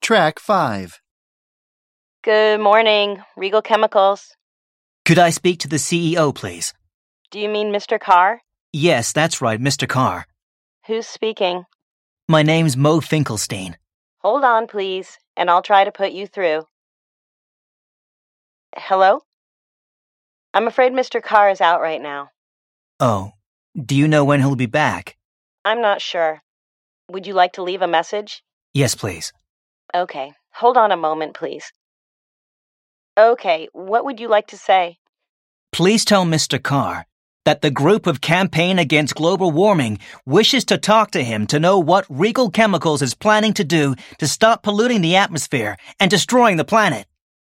Track 5. Good morning, Regal Chemicals. Could I speak to the CEO, please? Do you mean Mr. Carr? Yes, that's right, Mr. Carr. Who's speaking? My name's Mo Finkelstein. Hold on, please, and I'll try to put you through. Hello? I'm afraid Mr. Carr is out right now. Oh, do you know when he'll be back? I'm not sure. Would you like to leave a message? Yes, please. Okay, hold on a moment, please. Okay, what would you like to say? Please tell Mr. Carr that the group of Campaign Against Global Warming wishes to talk to him to know what Regal Chemicals is planning to do to stop polluting the atmosphere and destroying the planet.